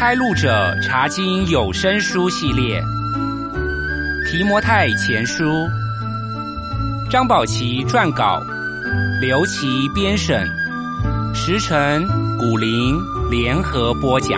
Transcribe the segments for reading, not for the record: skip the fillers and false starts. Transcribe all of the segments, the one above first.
开路者查经有声书系列，提摩太前书，张宝琪撰稿，刘琦编审，时晨、古灵联合播讲。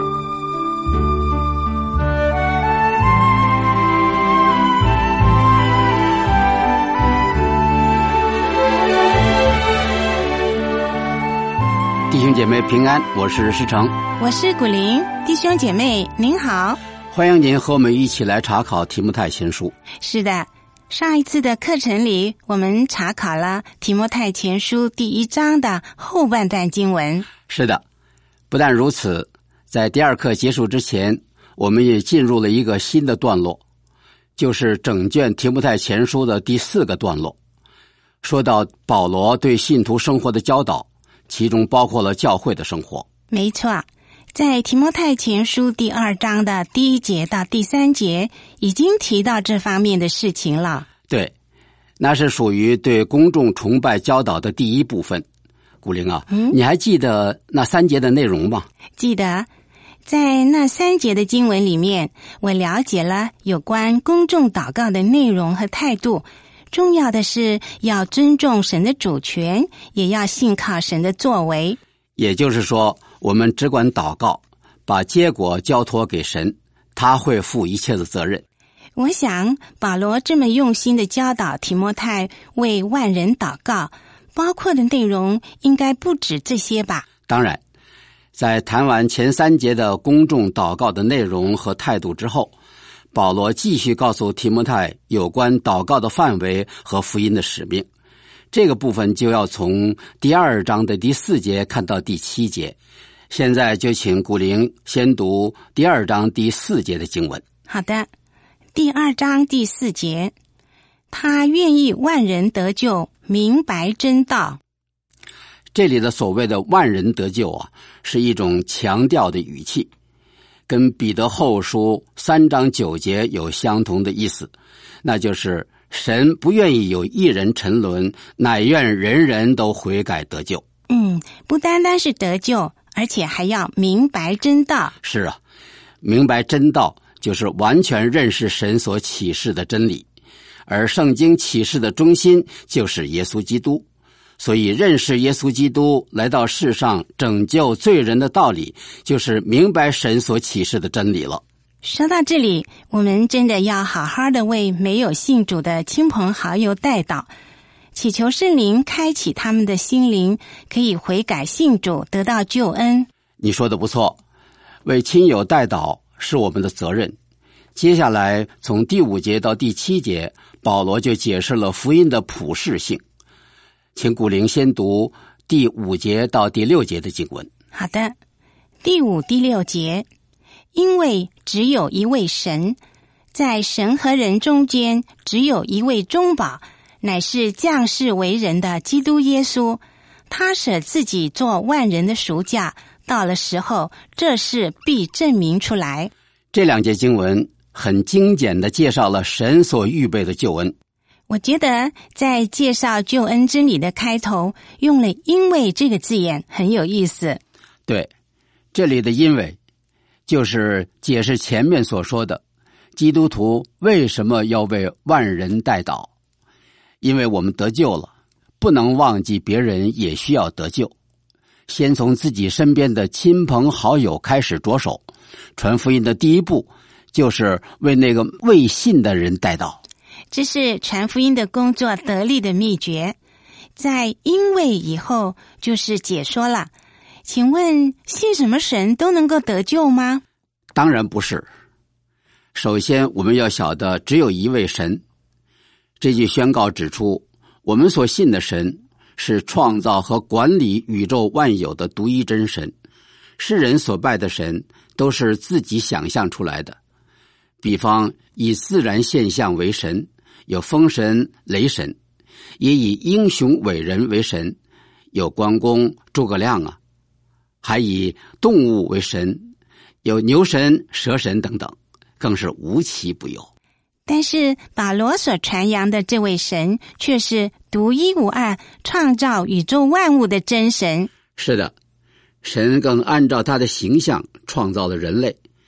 弟兄姐妹平安，我是施成， 我是古灵。弟兄姐妹您好， 欢迎您和我们一起来查考提摩太前书。 是的，上一次的课程里我们查考了提摩太前书第1章的后半段经文。 是的，不但如此，在第2课结束之前，我们也进入了一个新的段落，就是整卷提摩太前书的第4个段落，说到保罗对信徒生活的教导，其中包括了教会的生活。 没错，在提摩太前书第2章的第1节到第3节已经提到这方面的事情了。 对，那是属于对公众崇拜教导的第一部分。古灵啊，你还记得那3节的内容吗？ 记得，在那3节的经文里面，我了解了有关公众祷告的内容和态度。重要的是要尊重神的主权，也要信靠神的作为。 也就是说，我们只管祷告，把结果交托给神，他会负一切的责任。 我想保罗这么用心的教导提摩太为万人祷告，包括的内容应该不止这些吧。 当然，在谈完前3节的公众祷告的内容和态度之后，保罗继续告诉提摩太有关祷告的范围和福音的使命。这个部分就要从第2章的第4节看到第7节。现在就请古灵先读第2章第4节的经文。 好的，第2章第4节，他愿意万人得救，明白真道。 这里的所谓的万人得救啊，是一种强调的语气，跟彼得后书3章9节有相同的意思，那就是神不愿意有一人沉沦，乃愿人人都悔改得救。 不单单是得救，而且还要明白真道。 是啊，明白真道就是完全认识神所启示的真理，而圣经启示的中心就是耶稣基督。所以认识耶稣基督来到世上拯救罪人的道理，就是明白神所启示的真理了。 说到这里，我们真的要好好的为没有信主的亲朋好友代祷，祈求圣灵开启他们的心灵，可以悔改信主，得到救恩。 你说的不错，为亲友代祷是我们的责任。接下来从第5节到第7节，保罗就解释了福音的普世性。请古灵先读第5节到第6节的经文。 好的，第5、第6节，因为只有一位神，在神和人中间只有一位中保，乃是降世为人的基督耶稣。他舍自己做万人的赎价，到了时候，这事必证明出来。 这2节经文很精简地介绍了神所预备的救恩。 我觉得在介绍救恩真理的开头用了因为这个字眼很有意思。 对，这里的因为就是解释前面所说的基督徒为什么要为万人代祷。因为我们得救了，不能忘记别人也需要得救，先从自己身边的亲朋好友开始着手。传福音的第一步就是为那个未信的人代祷， 这是传福音的工作得力的秘诀。在因为以后就是解说了。请问信什么神都能够得救吗？ 当然不是。首先我们要晓得只有一位神。这句宣告指出，我们所信的神是创造和管理宇宙万有的独一真神。世人所拜的神都是自己想象出来的，比方以自然现象为神，有风神、雷神，也以英雄伟人为神，有关公、诸葛亮啊，还以动物为神，有牛神、蛇神等等，更是无奇不有。 但是保罗所传扬的这位神却是独一无二，创造宇宙万物的真神。 是的，神更按照他的形象创造了人类，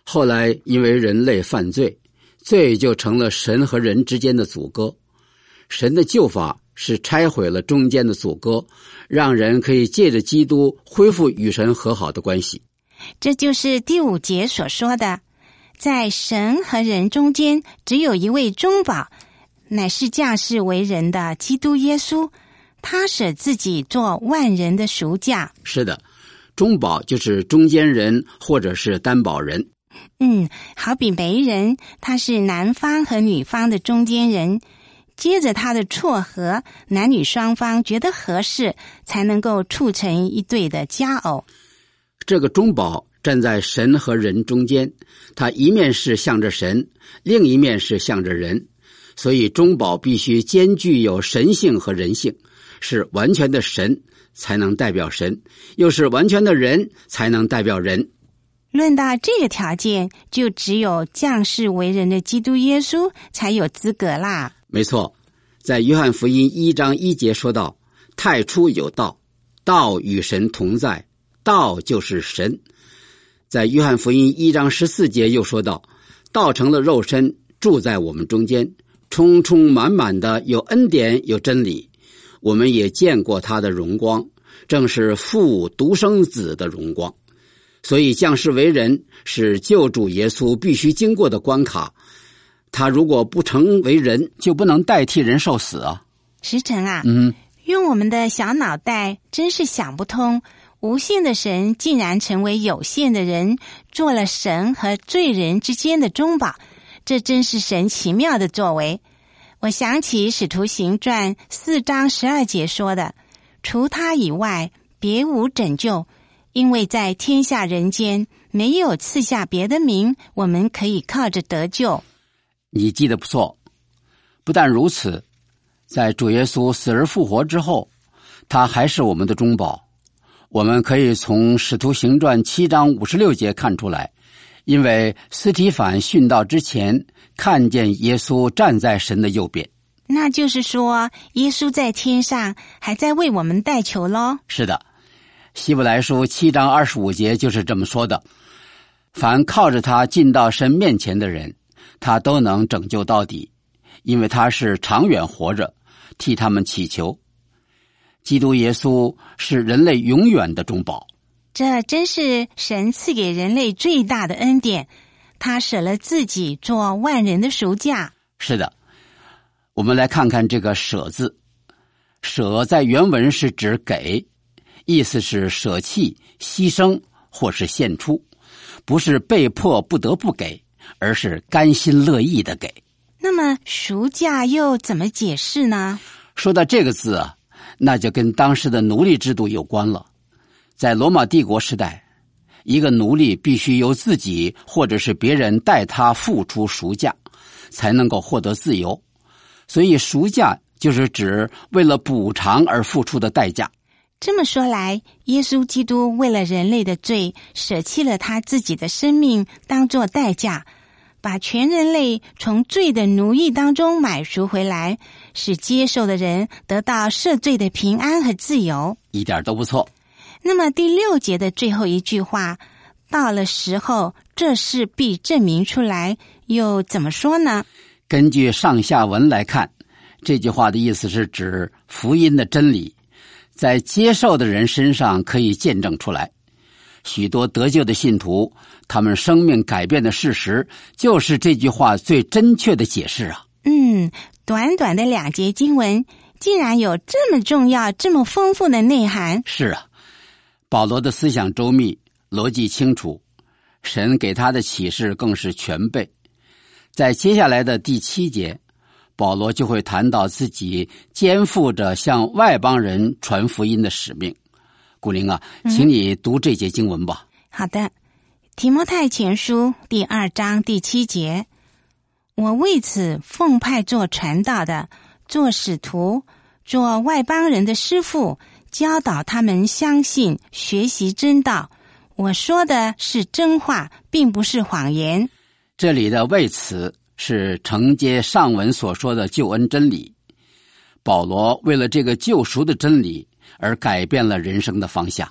后来因为人类犯罪，罪就成了神和人之间的阻隔。神的救法是拆毁了中间的阻隔，让人可以借着基督恢复与神和好的关系。 这就是第5节所说的，在神和人中间只有一位中保，乃是降世为人的基督耶稣，他舍自己做万人的赎价。 是的，中保就是中间人或者是担保人。 好比媒人，他是男方和女方的中间人，接着他的撮合，男女双方觉得合适，才能够促成一对的佳偶。 这个中保站在神和人中间，他一面是向着神，另一面是向着人，所以中保必须兼具有神性和人性，是完全的神才能代表神，又是完全的人才能代表人。 论到这个条件，就只有降世为人的基督耶稣才有资格啦。 没错，在约翰福音1章1节说到，太初有道，道与神同在，道就是神。在约翰福音1章14节又说到，道成了肉身，住在我们中间，充充满满的有恩典有真理。我们也见过他的荣光，正是父独生子的荣光。所以降世为人是救主耶稣必须经过的关卡，他如果不成为人，就不能代替人受死啊。 石成啊，用我们的小脑袋真是想不通，无限的神竟然成为有限的人，做了神和罪人之间的中保，这真是神奇妙的作为。我想起使徒行传4章12节说的，除他以外别无拯救，因为在天下人间没有赐下别的名，我们可以靠着得救。 你记得不错。不但如此，在主耶稣死而复活之后，他还是我们的中保。我们可以从使徒行传7章56节看出来，因为司提反殉道之前看见耶稣站在神的右边。 那就是说，耶稣在天上还在为我们代求咯。 是的，希伯来书7章25节就是这么说的，凡靠着他进到神面前的人，他都能拯救到底，因为他是长远活着，替他们祈求。基督耶稣是人类永远的中保。 这真是神赐给人类最大的恩典，他舍了自己做万人的赎价。 是的，我们来看看这个舍字。舍在原文是指给，意思是舍弃、牺牲或是献出，不是被迫不得不给，而是甘心乐意的给。 那么赎价又怎么解释呢？ 说到这个字啊，那就跟当时的奴隶制度有关了。在罗马帝国时代，一个奴隶必须由自己或者是别人代他付出赎价，才能够获得自由。所以赎价就是指为了补偿而付出的代价。 这么说来，耶稣基督为了人类的罪，舍弃了他自己的生命当作代价，把全人类从罪的奴役当中买赎回来，使接受的人得到赦罪的平安和自由。 一点都不错。 那么第6节的最后一句话，到了时候，这事必证明出来，又怎么说呢？ 根据上下文来看，这句话的意思是指福音的真理在接受的人身上可以见证出来。许多得救的信徒，他们生命改变的事实，就是这句话最真确的解释啊。 短短的2节经文，竟然有这么重要、这么丰富的内涵。 是啊，保罗的思想周密，逻辑清楚，神给他的启示更是全备。在接下来的第7节，保罗就会谈到自己肩负着向外邦人传福音的使命。古玲啊，请你读这节经文吧。 好的，提摩太前书第2章第7节，我为此奉派做传道的，做使徒，做外邦人的师傅，教导他们相信，学习真道。我说的是真话，并不是谎言。 这里的为此是承接上文所说的救恩真理。保罗为了这个救赎的真理而改变了人生的方向。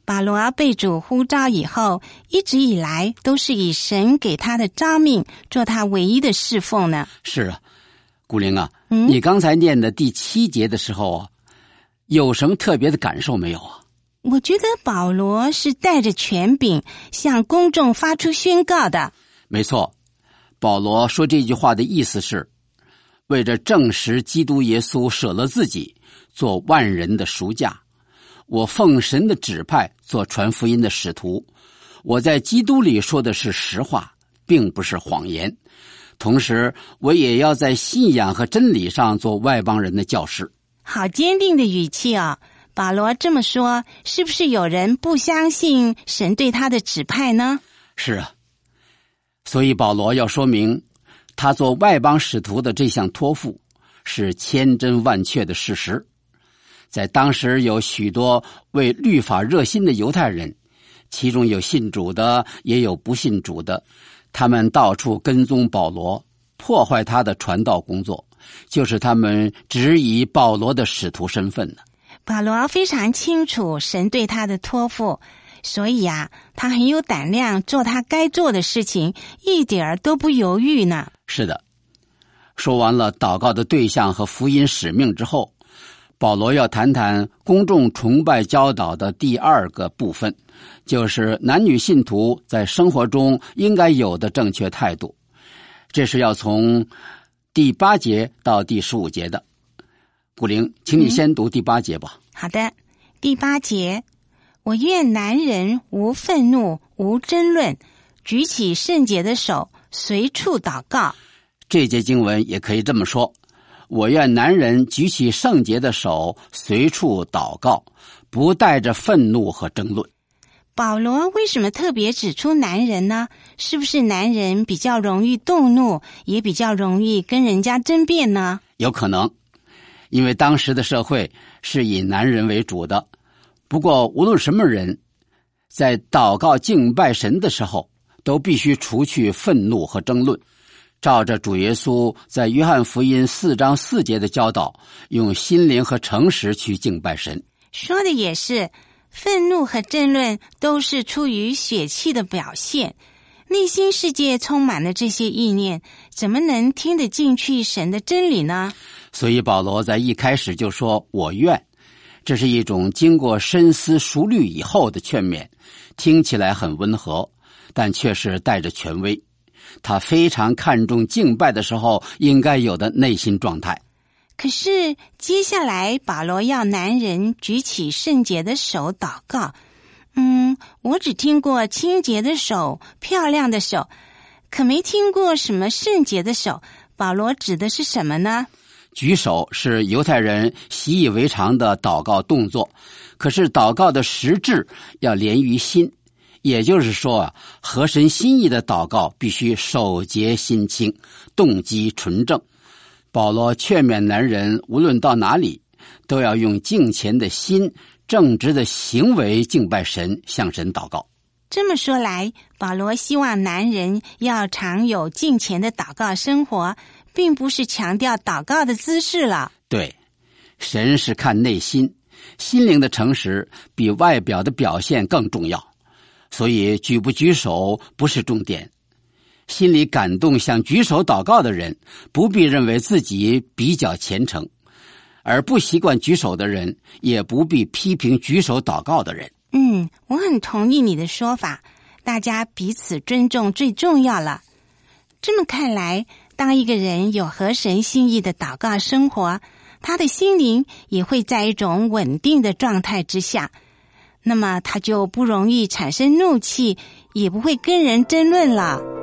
保罗被主呼召以后，一直以来都是以神给他的召命做他唯一的侍奉呢。 是啊，古玲啊，你刚才念的第7节的时候啊，有什么特别的感受没有啊？ 我觉得保罗是带着权柄向公众发出宣告的。 没错，保罗说这句话的意思是，为着证实基督耶稣舍了自己，做万人的赎价，我奉神的指派做传福音的使徒，我在基督里说的是实话，并不是谎言。同时，我也要在信仰和真理上做外邦人的教师。 好坚定的语气哦！保罗这么说，是不是有人不相信神对他的指派呢？ 是啊，所以保罗要说明，他做外邦使徒的这项托付是千真万确的事实。在当时有许多为律法热心的犹太人，其中有信主的，也有不信主的，他们到处跟踪保罗，破坏他的传道工作，就是他们质疑保罗的使徒身份呢。 保罗非常清楚神对他的托付，所以他很有胆量做他该做的事情，一点儿都不犹豫呢。 是的，说完了祷告的对象和福音使命之后，保罗要谈谈公众崇拜教导的第2个部分，就是男女信徒在生活中应该有的正确态度。这是要从第8节到第15节的。古玲，请你先读第8节吧。 好的，第8节，我愿男人无愤怒，无争论，举起圣洁的手，随处祷告。 这节经文也可以这么说，我愿男人举起圣洁的手，随处祷告，不带着愤怒和争论。 保罗为什么特别指出男人呢？是不是男人比较容易动怒，也比较容易跟人家争辩呢？ 有可能，因为当时的社会是以男人为主的。不过无论什么人，在祷告敬拜神的时候，都必须除去愤怒和争论，照着主耶稣在约翰福音4章4节的教导，用心灵和诚实去敬拜神。 说的也是，愤怒和争论都是出于血气的表现，内心世界充满了这些意念，怎么能听得进去神的真理呢？ 所以保罗在一开始就说我愿，这是一种经过深思熟虑以后的劝勉，听起来很温和，但却是带着权威。他非常看重敬拜的时候应该有的内心状态。 可是接下来保罗要男人举起圣洁的手祷告。我只听过清洁的手，漂亮的手，可没听过什么圣洁的手。保罗指的是什么呢？ 举手是犹太人习以为常的祷告动作，可是祷告的实质要连于心，也就是说合神心意的祷告必须手洁心清，动机纯正。保罗劝勉男人无论到哪里，都要用敬虔的心，正直的行为敬拜神，向神祷告。 这么说来，保罗希望男人要常有敬虔的祷告生活，并不是强调祷告的姿势了。 对，神是看内心，心灵的诚实比外表的表现更重要，所以举不举手不是重点。心里感动想举手祷告的人，不必认为自己比较虔诚，而不习惯举手的人，也不必批评举手祷告的人。 我很同意你的说法，大家彼此尊重最重要了。这么看来，当一个人有合神心意的祷告生活，他的心灵也会在一种稳定的状态之下，那么他就不容易产生怒气，也不会跟人争论了。